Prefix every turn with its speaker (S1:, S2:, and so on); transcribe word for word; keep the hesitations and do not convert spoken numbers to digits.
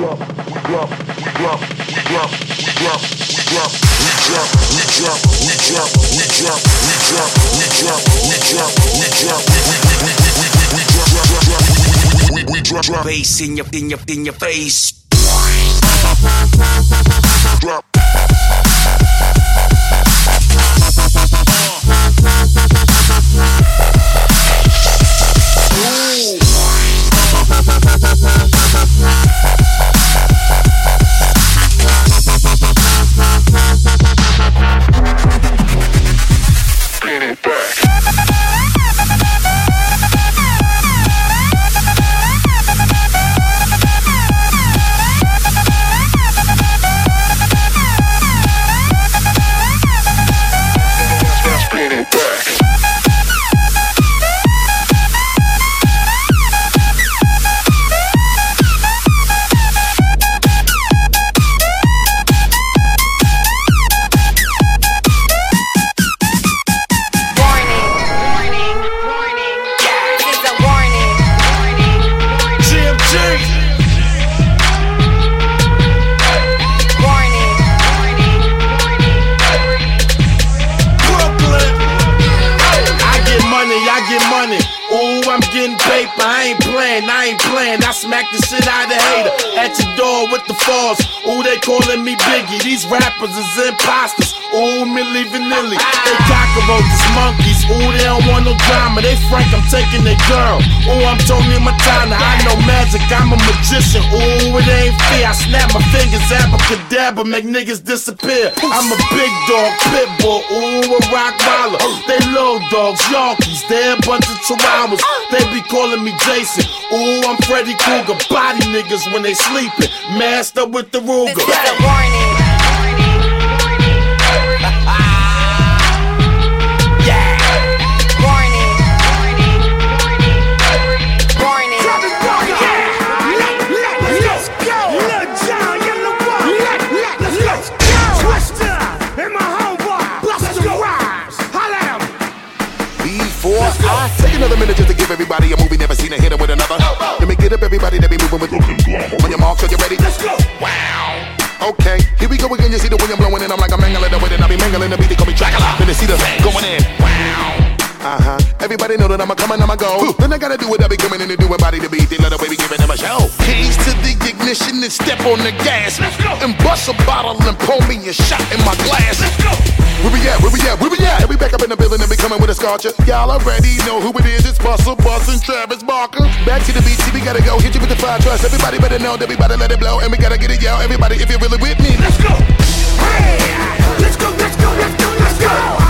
S1: drop, we drop, we drop, we drop, we drop, we drop, we drop, we drop, we drop, we drop, we drop, we drop, we drop, we drop, we we we we we we drop, drop, drop, we we we drop, drop, bass in your in your in your face. Drop. Bring it back.
S2: Smack the shit out of hater at your door with the falls. Ooh, they calling me Biggie. These rappers is imposters. Ooh, Milli Vanilli. They cockroaches, monkeys. Ooh, they don't want no drama. They frank, I'm taking their girl. Ooh, I'm Tony Montana. I know magic, I'm a magician. Ooh, it ain't fair. I snap my fingers, abracadabra, make niggas disappear. I'm a big dog, pit bull. Ooh, a Rottweiler. They little dogs, Yorkies. They a bunch of chihuahuas. They be calling me Jason. Ooh, I'm Freddy Krueger. Body niggas when they sleeping. Masked up with the Ruger.
S3: This is a warning.
S2: Yeah.
S3: Warning. Warning.
S4: Let's go. Lil Jon, Yellow Boy. Let's go. Twister and my homeboy. Busta Rhymes. Holla at him.
S5: Before I take another minute just to give everybody a movie never seen a hitter with another. Let me get up everybody that be moving with. On your mark, so you ready?
S4: Let's go.
S5: Wow. Okay, here we go again. You see the wind blowing in. I'm like a mangling the wind and I be mangling the beat. They call me Dracula. Then they see the going in. Wow. Uh-huh. Everybody know that I'ma come and I'ma go. Then I gotta do what I be coming in to do. Body to beat. They let the baby giving them a show. Keys to the ignition and step on the gas.
S4: Let's go.
S5: And bust a bottle and pour me a shot in my glass.
S4: Let's go.
S5: Where we at? Where we at? Where we at? We back up in the building and be coming with a scorcher. Y'all already know who it is. It's Busta Bus and Travis Barker. Back to the beat, see we gotta go. Hit you with the fire trust. Everybody better know that we better let it blow. And we gotta get it, yo. Everybody, if you're really with me,
S4: let's go. Hey, let's go, let's go, let's go, let's go.